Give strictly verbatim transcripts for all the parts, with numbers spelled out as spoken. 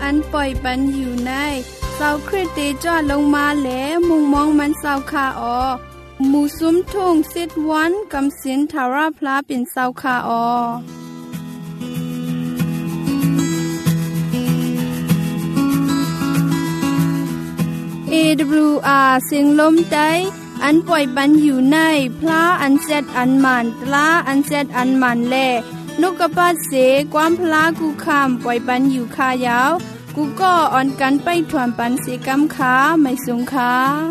อันปล่อยปันอยู่ในเศร้าคริสเตจอดลงมาแหลมุงมองมันเศร้าคาออหมู่ซุ้มทุ่งสิทธวันกำสินทาราพลาเป็นเศร้าคาออเอ ดับเบิลยู อาร์ เสียงลมใจอันปล่อยปันอยู่ในพระอันเซตอันมันตลาอันเซตอันมันแลนกกระปัดเสความพลากูคำปล่อยปันอยู่คายาวกูก็อ่อนกันไปถวนปันเสกำขาไม่สงขา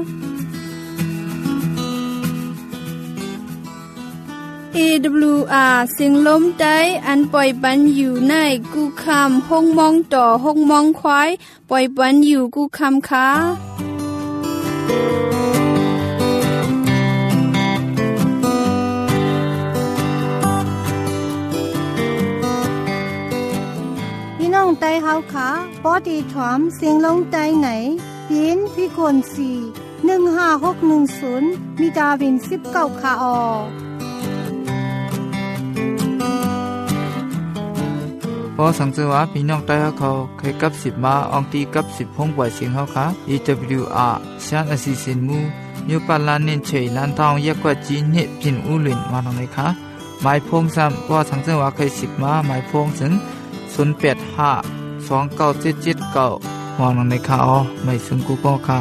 เอ ดับเบิลยู อาร์ เสียงลมใจอันปล่อยปันอยู่ในกูคำห้องมองต่อห้องมองควายปล่อยปันอยู่กูคำขาน้องไตเฮาขาปอดีถวมเสียงลงไตไหนยินพี่คนสี่หนึ่งห้าหกหนึ่งศูนย์มีดาวินสิบเก้าคาออพอสังเกตว่าพี่น้องไตเฮาเขาเคยกับสิบมาอองตีกับสิบห้องปล่อยเสียงเฮาขา อี ดับเบิลยู อาร์ ชานอสิสินมูยูปาลานเน้นเฉยลานทองแยกกว่าจีนเฮพินอูหลินมาตรงไหนคะหมายพงซ้ำพอสังเกตว่าเคยสิบมาหมายพงถึงศูนย์แปดห้า สองเก้าเจ็ดเจ็ดเก้าวางลงในคาอ๋อไม่ซึ่งกูก็ค่ะ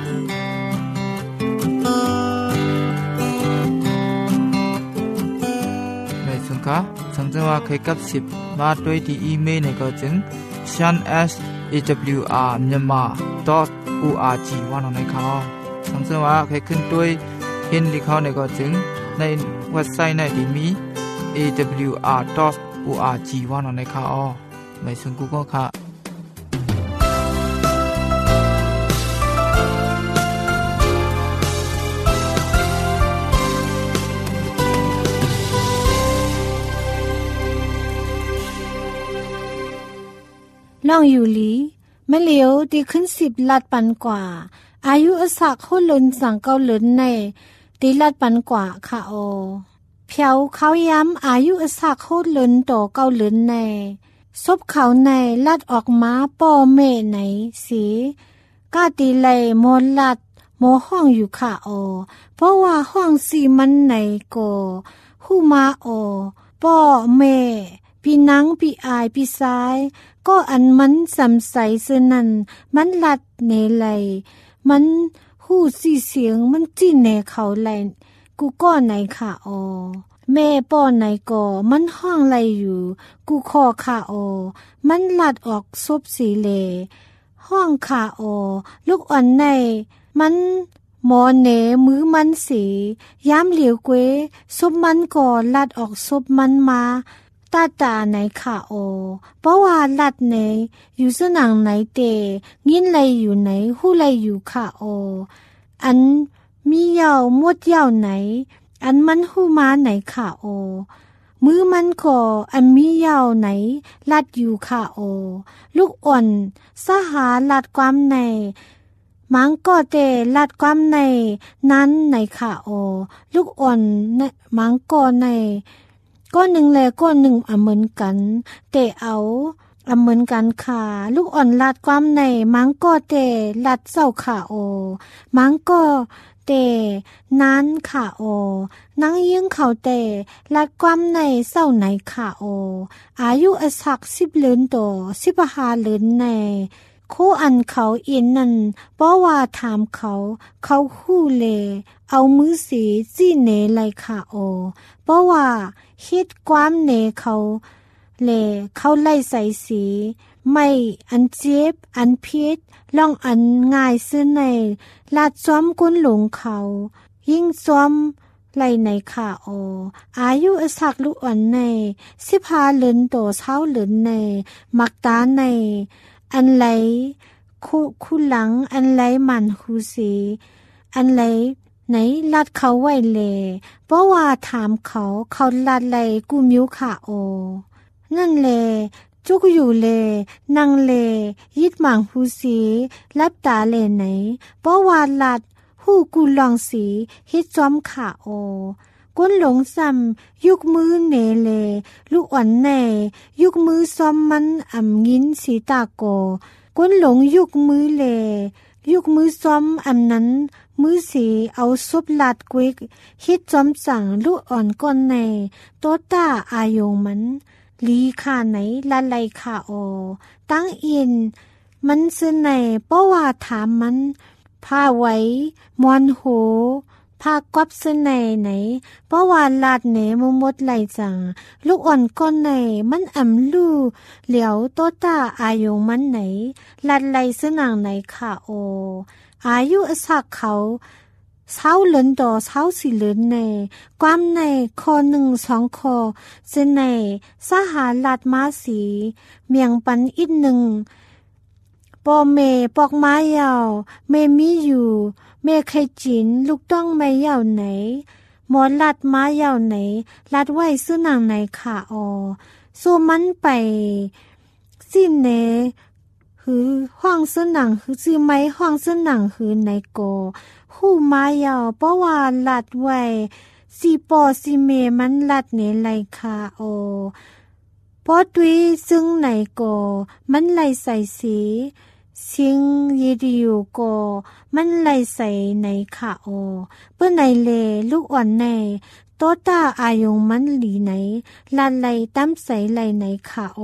ไม่ซึ่งค่ะสังเกตว่าเคยกับสิบมาด้วยที่อีเมลในก็จึง shan s a w r myanmar dot org วางลงในคาอ๋อสังเกตว่าเคยขึ้นด้วยเห็นที่เขาในก็จึงในเว็บไซต์ในที่มี a w r dot org วางลงในคาอ๋อไม่ซึ่งกูก็ค่ะล่องอยู่หลีแม่เหลียวดีขึ้นสิบลัดปันกว่าอายุอสักโคหลุนสั่งเกาหลุนในตีลัดปันกว่าค่ะโอเพียวเขาย้ำอายุอสักโคหลุนโตเกาหลุนในซบเขาในลัดออกมาป้อเม่ไหนสีกาตีไหลโมลัดโมห้องอยู่ค่ะโอเพราะว่าห้องสีมันไหนโกหูมาโอป้อเม่พี่นังพี่อายพี่ซ้ายก็อันมันสำใสเสนันมันลัดเนไหลมันหู้สีเสียงมันจิ้นเนเขาไหลกูก็ไหนค่ะโอแม่ป้อไหนก็มันห้องไรอยู่กูคอค่ะโอมันลัดออกซบสีเลห้องค่ะโอลูกอ่อนในมันหมอเนมือมันสีย้ำเหลียวเกวซบมันก่อลัดออกซบมันมาตาตาไหนค่ะโอเพราะว่าลัดไหนอยู่สนังไหนเตงินไรอยู่ไหนหู้ไรอยู่ค่ะโออันมีเหย่ามดเหย่าไหนอันมันหูมาไหนค่ะโอมือมันขออันมีเหย่าไหนลัดอยู่ค่ะโอลูกอ่อนสหาลัดความในมังก็เตลัดความในนั้นไหนค่ะโอลูกอ่อนมังก็ในก้อนหนึ่งแลก้อนหนึ่งอ่ะเหมือนกันเตเอาอ่ะเหมือนกันค่ะลูกอ่อนลัดความในมังก็เตลัดเศร้าค่ะโอมังก็เตนั้นค่ะโอนังยิงเขาเตลัดความในเศร้าไหนค่ะโออายุอสักสิบเลือนโตสิบห้าเลือนในโคอันเขาเอ็นนั่นเพราะว่าถามเขาเขาฮู้เลเอามือสีจี้เนไลค่ะโอเพราะว่าเฮ็ดความเนเขาเลเขาไล่ใส่สีไม่อันเจ็บอันพิษล่องอันง่ายซื้อในลาดซ้อมก้นหลงเขายิ่งซ้อมไล่ในค่ะโออายุอสักลูกอ่อนในสิบห้าเลือนโตเช้าเลือนในมักตาในอันไหลคู่คู่หลังอันไหลมันหูสีอันไหลไหนลัดเขาไว้เลเพราะว่าถามเขาเขาลัดไหลกูมิวค่ะโอนั่นเลจุกอยู่เลนั่งเลยิดหมางหูสีลับตาเลไหนเพราะว่าลัดหูกูลองสีฮิตจอมค่ะโอก้นหลงซ้ำยุกมือเนเลลูกอ่อนแน่ยุกมือซ้อมมันอ่ำงินสีตาโกก้นหลงยุกมือเลยุกมือซ้อมอ่ำนั้นมือสีเอาซุบลาดกวิกฮิตจอมสั่งลูกอ่อนก้อนในโตต้าอายงมันลีค่าไหนละไลค่าโอตั้งอินมันซื้อในเพราะว่าถามมันพาไว้มวนโหพากวับซื้อในไหนเพราะว่าลาดเหนมมดไหลจังลูกอ่อนก้อนในมันอ่ำลู่เหลียวโตต้าอายงมันไหนลาดไหลซื้อนางไหนค่าโออายุอสักเขาเช้าเหลินดอเช้าสีเหลินในความในคอหนึ่งสองคอเส้นในสหาลาดมาสีเมียงปันอีกหนึ่งปอเมปอกไม้ยาวเมมีอยู่เมไข่จินลูกต้องไม่ยาวไหนหมอลาดไม้ยาวไหนลาดไว้ซื้อนางไหนขาออสู้มันไปสิ้นเนหือห้องซื้อหนังหือซื้อไม้ห้องซื้อหนังหือไหนโกหู้ไม้ยาวเพราะว่าลาดไว้สีปอสีเมมันลาดเนไหลขาออพอตุยซึ่งไหนโกมันไหลใส่สีสิงยีดิวโกมันไหลใส่ไหนขาโอเพื่อไหนเลลูกอ่อนในโตต้าอายงมันหลีไหนลาไหลตั้มใส่ไหลไหนขาโอ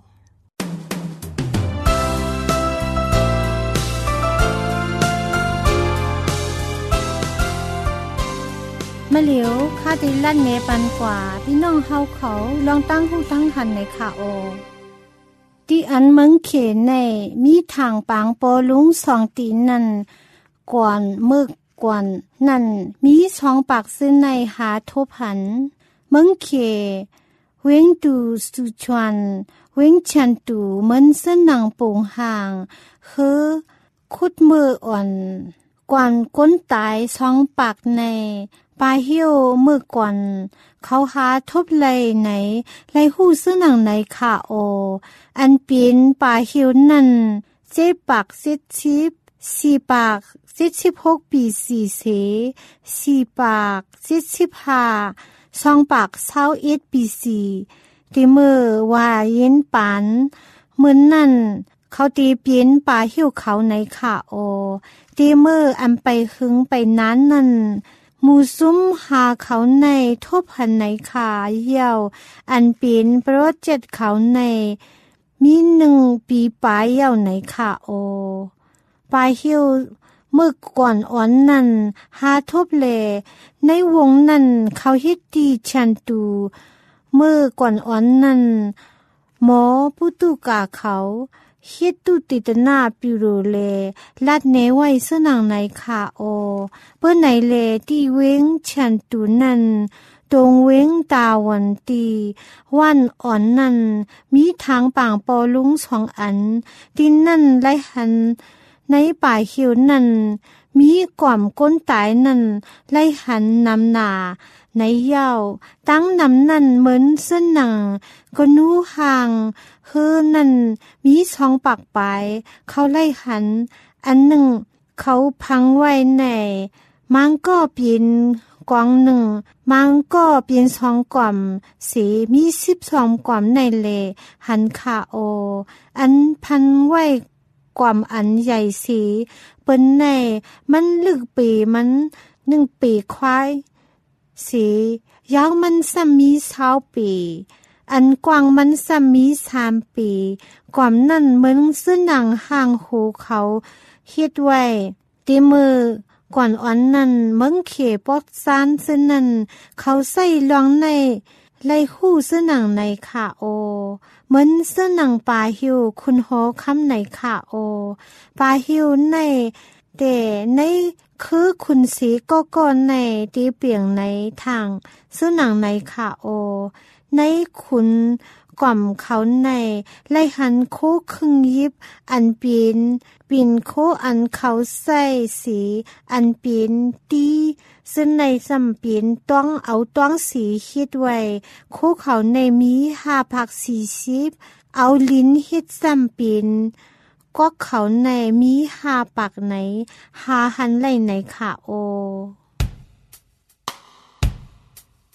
มะเหลียวข้าได้ลั่นเนปันกว่าพี่น้องเฮาเขาลองตั้งหูตั้งหันในขาโอที่อันเมืองเขนในมีทางปางปอลุงสองตีนนั่นกวนมึกกวนนั่นมีสองปากซึ่งในหาทบหันเมืองเขเวงตูสุชวนเวงชันตูเหมือนเส้นหนังโป่งห่างคือคุดมืออ่อนกวนก้นตายสองปากในปลาเหี่ยวมือกวนเขาหาทบไหลไหนไหลหู้ซึ่งหนังไหนขาโออันปีนปลาเหี่ยวนั่นเจ็ดปากเจ็ดชิบสี่ปากเจ็ดสิบหกปีสี่เสสี่ปากเจ็ดสิบห้าสองปากเศร้าเอ็ดปีสี่ตีมือว่าเย็นปานเหมือนนั่นเขาตีปีนปลาเหี่ยวเขาในขาโอตีมืออันไปหึงไปนั้นนั่นมูซุ้มหาเขาในทบหันในขาเหี่ยวอันปีนโปรเจกต์เขาในมีหนึ่งปีปลายเหี่ยวในขาโอปลาเหี่ยวเมื่อก่อนอ่อนนั่นหาทบเลในวงนั่นเขาฮิตตีชันตูเมื่อก่อนอ่อนนั่นหมอปุตุกาเขาฮิตตุติตนาปิโรเลลัดเนไว้สนังในขาโอเพื่อไหนเลที่เว้งชันตูนั่นตรงเว้งตาวันตีวันอ่อนนั่นมีทางป่างปอลุงสองอันดินนั่นไล่หันในป่าเขียวนั่นมีกว่ามก้นตายนั่นไล่หันนำหนาในเย้าตั้งนำนั่นเหมือนเส้นหนังก็นู้ห่างเฮือนั่นมีสองปากปลายเขาไล่หันอันหนึ่งเขาพังไว้ในมังก็เปลี่ยนกวางหนึ่งมังก็เปลี่ยนสองกว่ามสีมีสิบสองกว่ามในเลหันขาโออันพันไว้กว่ามอันใหญ่สีเปิ้นในมันลึกปีมันหนึ่งปีควายสียาวมันซ้ำมีเช้าปีอันกว้างมันซ้ำมีสามปีกว่ามนั่นเหมือนเสื้อหนังห่างหูเขาเฮ็ดไว้ตีมือก่อนอ่อนนั่นเมืองเขปอดซานเสื้อนั่นเขาใส่ลองในไล่คู่เสื้อหนังในขาโอเหมือนเสื้อหนังปลาหิวคุณโหคำในขาโอปลาหิวในแต่ในคือคุณสีก็ก่อนในตีเปลี่ยงในทางเสื้อหนังในขาโอในขุนกล่อมเขาในไล่หันโคครึ่งยิบอันปีนปีนโคอันเขาใส่สีอันปีนตีซึ่งในสำปีนต้องเอาต้องสีฮิดไว้โคเขาในมีห้าผักสี่สิบเอาลิ้นฮิดสำปีนก็เขาในมีห้าปากไหนหาหันไหลไหนขาโอ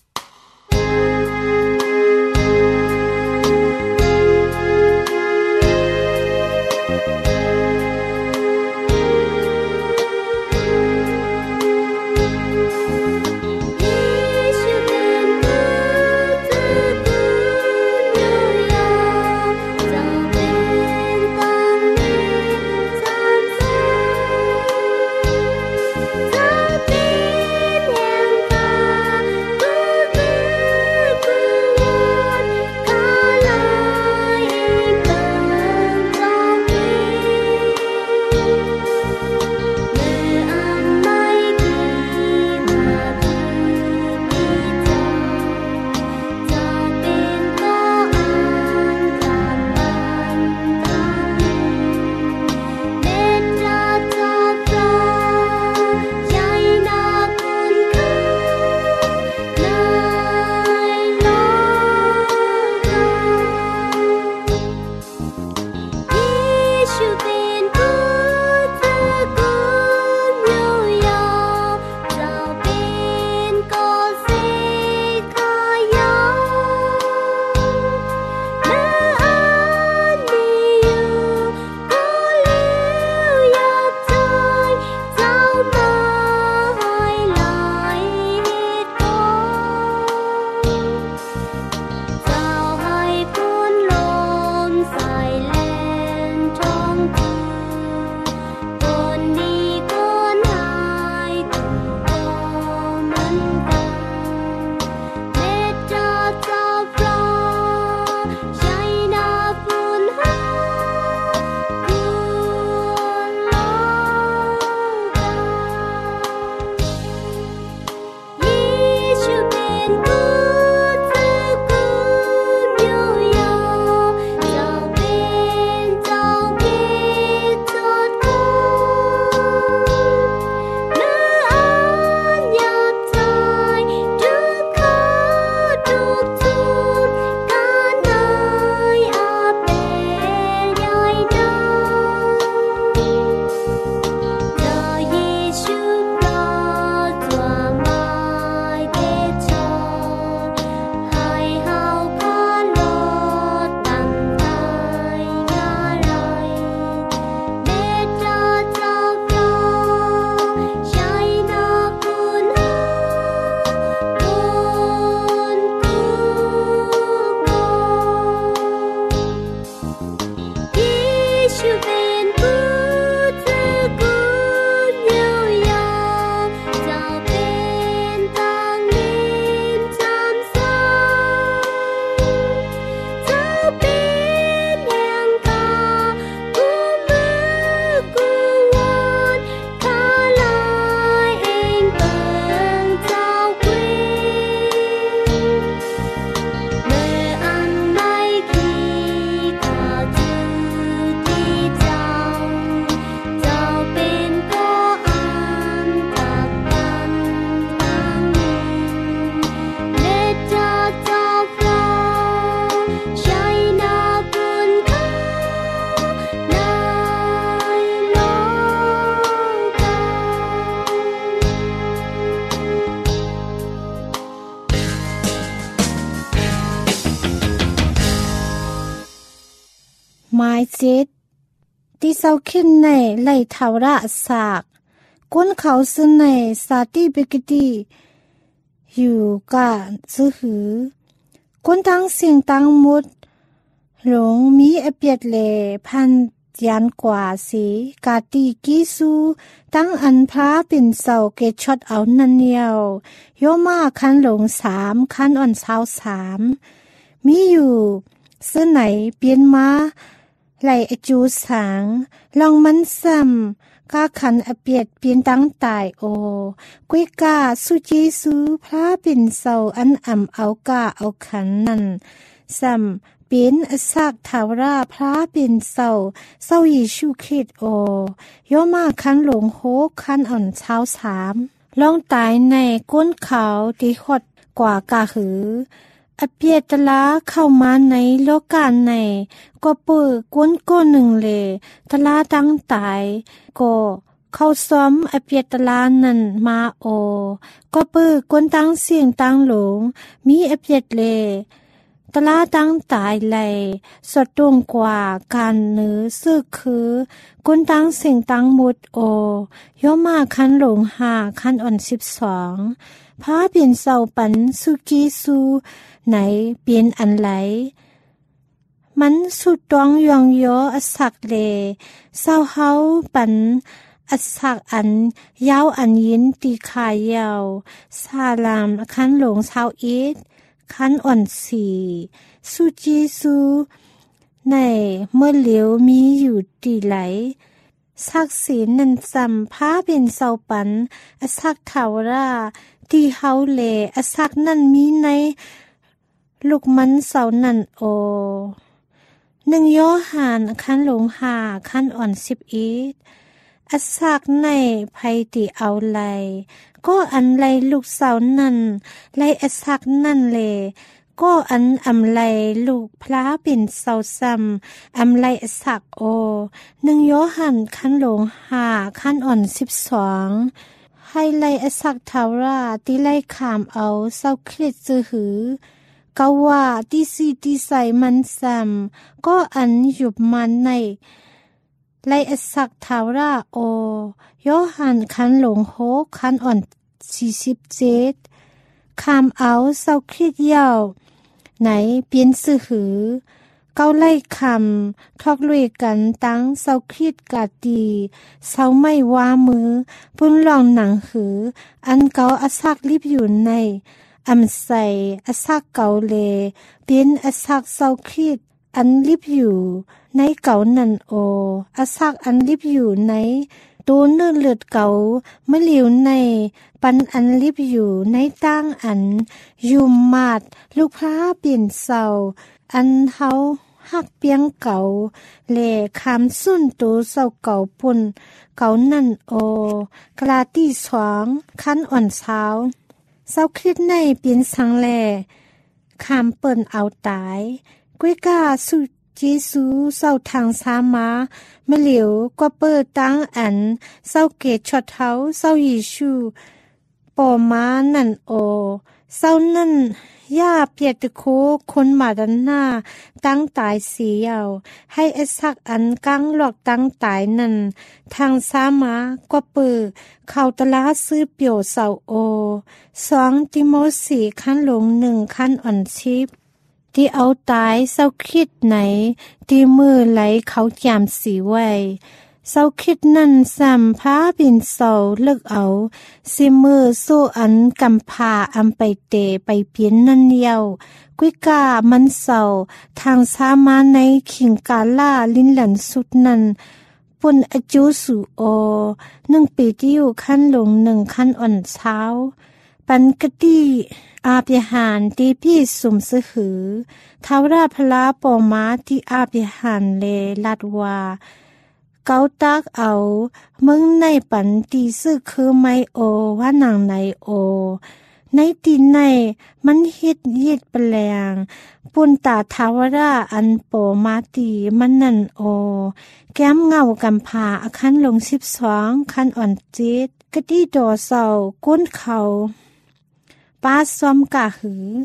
ม้เจ็ดที่เศร้าขึ้นในไหลเทาระสากก้นเขาซึ่งในสาติเบกตีอยู่กะซื้อหือก้นทั้งเสียงตั้งมุดหลงมีอเปียดเลพันยานกว่าสีกาตีกิสูตั้งอันพระเป็นเสาเกชดเอานันเนียวโยมาคันหลงสามคันอ่อนเช้าสามมีอยู่เสื้อไหนเปลี่ยนมาไหลอจูสังลองมันซ้ำกาขันอเปียดเปลี่ยนตั้งตายโอกุ้ยกาสุจีสูพระเป็นเสาอันอ่ำเอากาเอาขันนั่นซ้ำเป็นอสักทาวราพระเป็นเสาเสายิชูคริสโอโยมาคันหลงโฮคันอ่อนเช้าสามลองตายในก้นเขาตีขดกว่ากาหืออเปียตลาเข้ามาในโลกาในก็เปิดก้นก้นหนึ่งเลยตลาตั้งตายก็เข้าซ้อมอเปียตลานั่นมาโอก็เปิดก้นตั้งเสียงตั้งหลงมีอเปียตเลยตลาตั้งตายเลยสดตรงกว่าการเนื้อซึกคือก้นตั้งเสียงตั้งมุดโอย่อมาคันหลงหาคันอ่อนสิบสองพระเปลี่ยนเสาปันสุกีสูไหนเปลี่ยนอันไหลมันสุดตองยองยออสักเลเศร้าเฮาปันอสักอันยาวอันยินตีขายาวซาลามคันหลงเช้าอีดคันอ่อนสีสุจีสูในเมื่อเหลียวมีอยู่ตีไหลสักศีลนันจำพระเป็นเสาปันอสักทาวราที่เฮาเลอสักนั่นมีในลูกมันเสานั่นโอหนึ่งโยหานคันหลงหาคันอ่อนสิบอีดอสักในภัยติเอาไลก็อันไลลูกเสานั่นไลอสักนั่นเลก็อันอำไลลูกพระเป็นเสาซ้ำอำไลอสักโอหนึ่งโยหันคันหลงหาคันอ่อนสิบสองให้ไลอสักทาวราที่ไลขามเอาเศร้าเครียดจือหือกาว่าที่สีที่ใส่มันซ้ำก็อันหยุบมันในไลอสักทาวราโอโยหันคันหลงโฮคันอ่อนสี่สิบเจ็ดขามเอาเศร้าเครียดยาวไหนเปลี่ยนสื่อหือเก้าไล่คำทอกลุยกันตั้งเศร้าเครียดกาตีเศร้าไม่ว่ามือปุ่นลองหนังหืออันเกาอสักรีบอยู่ในอำใส่อสักเกาเลเปลี่ยนอสักเศร้าเครียดอันรีบอยู่ในเก่านันโออสักอันรีบอยู่ในตัวเนื้อเลือดเก่าเมื่อเหลียวในปันอันรีบอยู่ในตั้งอันยุมมาดลูกพระเปลี่ยนเศร้าอันเฮาหักเปียงเก่าแหล่คำสุ่นตัวเศร้าเก่าปุ่นเก่านั่นโอกลาตีสองคันอ่อนเช้าเศร้าคิดในเปลี่ยนสังแหล่คำเปิ่นเอาตายกุ้ยกาสุจีสูเศร้าทางสามาเมื่อเหลียวก็เปิดตั้งอันเศร้าเกตชดเท้าเศร้ายิชูปอมานั่นโอเศร้านั่นย่าเปียตโคคนมาดันหน้าตั้งตายเสียวให้อสักอันกังหลอกตั้งตายนั่นทางสามาก็เปิดเข้าตลาซื้อเปียวเศร้าโอสองติโมสีขั้นหลงหนึ่งขั้นอ่อนชิบที่เอาตายเศร้าคิดไหนที่มือไหลเขาจามสีไว้เศร้าคิดนั่นซ้ำพาบินเศร้าเลิกเอาสิมือสู้อันกำพาอำไปเตไปเปลี่ยนนั่นเดียวกุ้ยกามันเศร้าทางสามาในขิงกาล่าลิ้นหลันสุดนั่นปุ่นอจูสูโอหนึ่งปีที่อยู่ขั้นหลงหนึ่งขั้นอ่อนเช้าปันกตีอาภิหารตีพี่สุมสือหือทาวราพลาปอมาที่อาภิหารเลลัดว่าเกาตักเอามึงในปันตีซื้อคือไม่โอว่านางในโอในตีในมันฮิดยิดเปลงปุ่นตาทาวราอันโปมาตีมันนั่นโอแก้มเงากำพาอคันลงสิบสองคันอ่อนจิตกะดีดอเศร้าก้นเขาป้าซ้อมกะหือ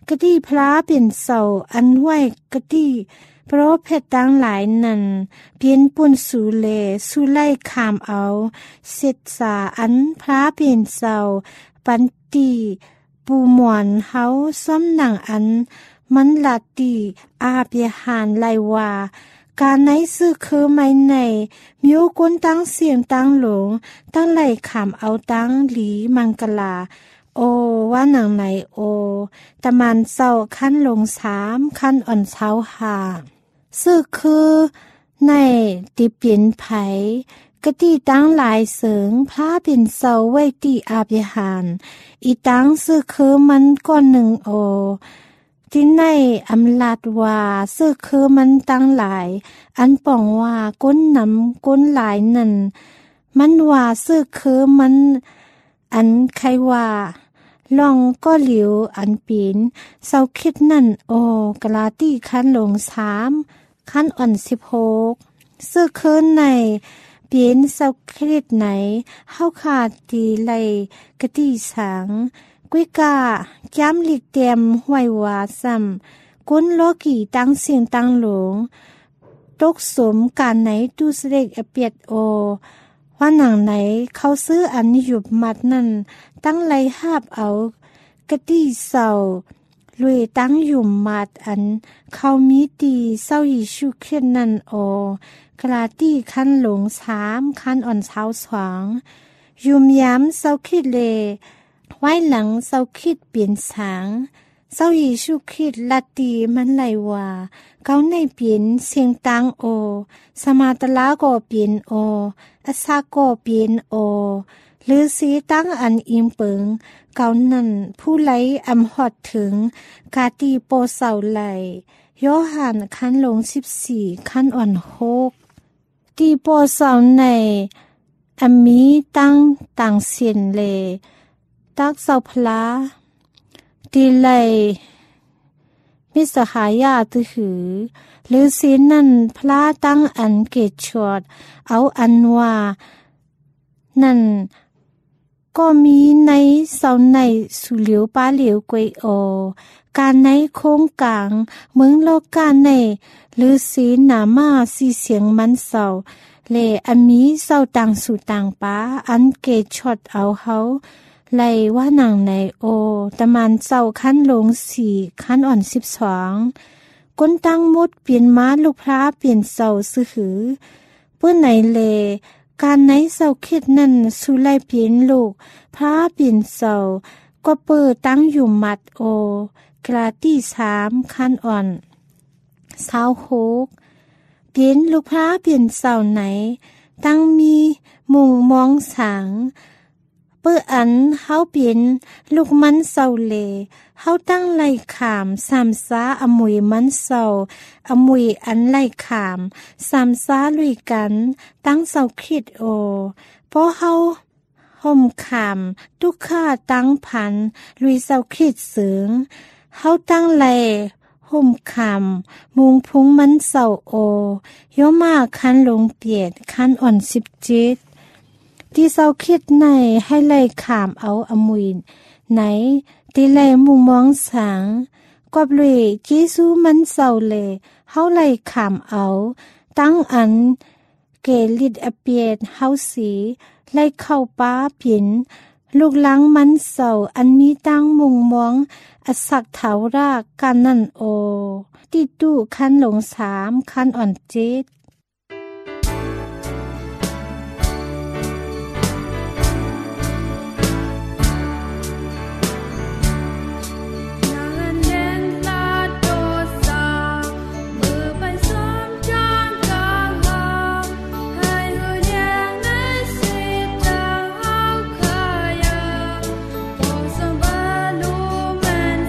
กะดีพระเป็นเสาอันไหวกะดีเพราะเพชรตั้งหลายนั้นเปลี่ยนปุ่นสู่เลสู่ไล่ขามเอาเสร็จสาอันพระเป็นเสาปันตีปูหมอนเฮาซ้อมหนังอันมันลาตีอาเปียหานไลว่าการไหนซื้อคือไม่ในมิวกุนตั้งเสียงตั้งหลงตั้งไหลขามเอาตั้งหลีมังกลาโอว่าหนังไหนโอตะมันเศร้าขั้นลงสามขั้นอ่อนเช้าหาซื้อคือในติเปลี่ยนไผกะตีตั้งหลายเสิงพระเป็นเศร้าไว้ตีอาเปียหานอีตั้งซื้อคือมันก้อนหนึ่งโอที่ในอำลาดว่าซื้อคือมันตั้งหลายอันป่องว่าก้นน้ำก้นหลายนั่นมันว่าซื้อคือมันอันใครว่าลองก็เหลียวอันปีนเศร้าคิดนั่นโอกลาตี้คันลงสามคันอ่อนสิบหกซื้อคือในเปลี่ยนเศร้าคิดไหนเฮาขาดตีไลกะตีสังกุ้ยกาย้ำหลีกเตียมห้วยวาซ้ำก้นโลกีตั้งเสียงตั้งหลงตกสมการไหนดูเสด็จอเปียดโอว่าหนังไหนเขาซื้ออันหยุบมัดนั่นตั้งไลหาบเอากะตี้เศร้าลุยตั้งหยุมมัดอันเขามีตีเศร้ายิชุเครียดนั่นโอกลาตี้คันหลงสามคันอ่อนเช้าสองยุมย้ำเศร้าคิดเลไว้หลังเศร้าคิดเปลี่ยนสางเศร้ายิชุคิดลาตีมันไหลว่าเขาในเปลี่ยนเสียงตังโอสมาตลาก็เปลี่ยนโออาซาก็เปลี่ยนโอหรือสีตั้งอันอิงเปิงเก่านั่นผู้ไหลอำหอดถึงกาตีโปเสาไหลโยหันคันลงสิบสี่คันอ่อนหกตีโปเสาในอมีตั้งต่างเสียนเลตักเสาพลาตีไหลมิสหายาตือหือหรือสีนั่นพลาตั้งอันเกตชอดเอาอันว่านั่นก็มีในเสาในสุเหลียวป้าเหลียวกวยโอการในโค้งกลางเมืองโลกการในหรือสีหนามาสีเสียงมันเสาเลอันมีเสาต่างสู่ต่างป้าอันเกตชอดเอาเขาไลว่าหนังในโอตะมันเศร้าขั้นลงสี่ขั้นอ่อนสิบสองก้นตั้งมุดเปลี่ยนม้าลูกพระเปลี่ยนเศร้าซื้อหือเพื่อไหนเลการไหนเศร้าคิดนั่นสู่ไลเปลี่ยนลูกพระเปลี่ยนเศร้าก็เปิดตั้งอยู่มัดโอกราตี้สามขั้นอ่อนเศร้าหกเปลี่ยนลูกพระเปลี่ยนเศร้าไหนตั้งมีมุงมองสางเปื้ออันเฮาเปลี่ยนลูกมันเศร้าเลเฮาตั้งไล่ขามสามซาอมวยมันเศร้าอมวยอันไล่ขามสามซาลุยกันตั้งเศร้าคิดโอเพราะเฮาห่มขามทุกข้าตั้งพันลุยเศร้าคิดเสืองเฮาตั้งไล่ห่มขามมุงพุงมันเศร้าโอยมาคันลงเปียดคันอ่อนสิบเจ็ดที่เศร้าคิดในให้ไล่ขามเอาอมวยไหนที่ไล่มุงมองสางกอบเลยเจซูมันเศร้าเลยเฮาไล่ขามเอาตั้งอันเกลิดอเปียดเฮาสีไล่เข้าป้าเปลี่ยนลูกล้างมันเศร้าอันมีตั้งมุงมองอสักเถารากกันนั่นโอที่ตู้คันหลงสามคันอ่อนเจ็ด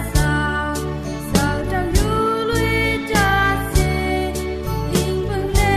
Hãy subscribe cho kênh Ghiền Mì Gõ Để không bỏ lỡ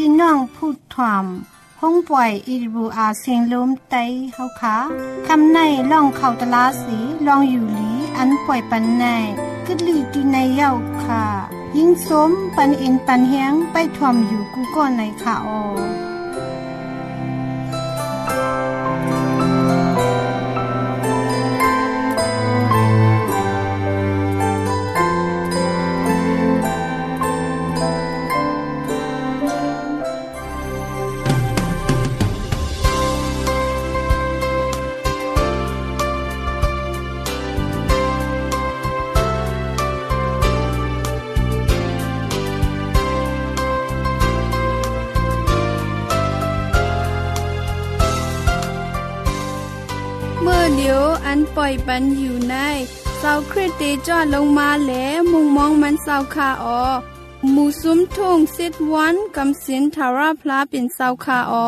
พี่น้องพูดถ่อมห้องปล่อย เอ ดับเบิลยู อาร์ เสียงลมไต้เฮาค่ะคำในล่องเข้าตลาสีลองอยู่หลีอันปล่อยปันในกึดลีตีในเย้าค่ะยิ่งสมปันเอ็นปันแฮงไปถ่อมอยู่กูก่อนในค่ะออเมื่อเดียวอันปล่อยปันอยู่ในเสาคริสติจอดลงมาแหลมุงมองมันเสาคาออหมู่ซุ้มทุ่งสิทวันกำสินทาราพลาเป็นเสาคาออ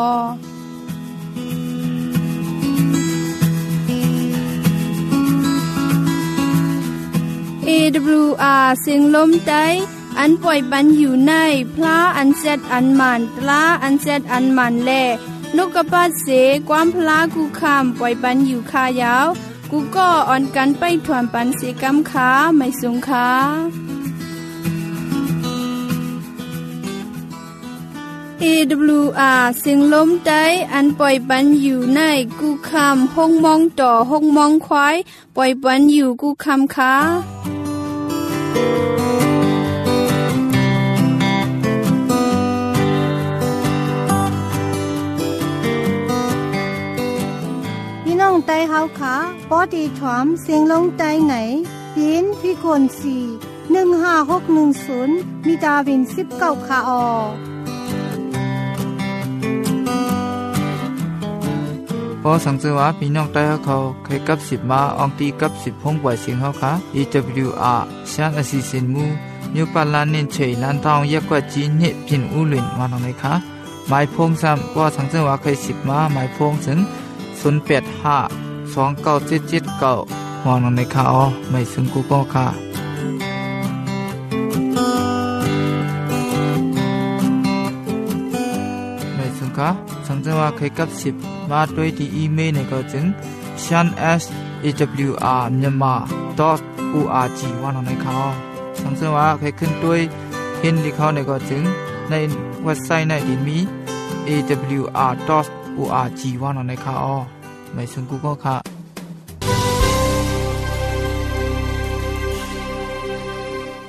เอ ดับเบิลยู อาร์ เสียงลมไต้อันปล่อยปันอยู่ในพลาอันเซดอันมันตลาอันเซดอันมันแลนกกระปาดเสความพลากูคำปล่อยปันอยู่คายาวกูก็อ่อนกันไปถ่วมปันเสกำขาไม่สูงขาเอ ดับเบิลยู อาร์ เสียงลมไต้อันปล่อยปันอยู่ในกูคำห้องมองต่อห้องมองควายปล่อยปันอยู่กูคำขาน้องไต้เฮาค่ะปอดีถอมเสียงลงไต้ไหนปีนพี่คนสี่ หนึ่งห้าหกหนึ่งศูนย์มีดาวินสิบเก้าค่ะออพอสังเกตว่าพี่น้องไต้เขาเคยกับสิบมาอองตีกับสิบพงปล่อยเสียงเฮาค่ะ เอ ดับเบิลยู อาร์ ช่างอสิสินมูนิวปาลานินเฉยลันทองยักกว่าจีนเนี่ยพินอุลินวานตรงไหนคะหมายพงซ้ำว่าสังเกตว่าเคยสิบมาหมายพงถึงศูนย์ แปด ห้า สอง เก้า เจ็ด เจ็ด เก้ามองลงในข่าวอ๋อไม่ซึ่งกูก็ค่ะไม่ซึ่งค่ะสังเกตว่าเคยกับสิบมาด้วยที่อีเมลในก็จึง ชัน เอส เอ ดับเบิลยู อาร์ myanmar ดอท โอ อาร์ จี วางลงในข่าวสังเกตว่าเคยขึ้นด้วยเห็นที่เขาในก็จึงในเว็บไซต์ในที่มี เอ ดับเบิลยู อาร์ ดอท โอ อาร์ จี วางลงในข่าวอ๋อไม่ซึ่งกูก็ค่ะ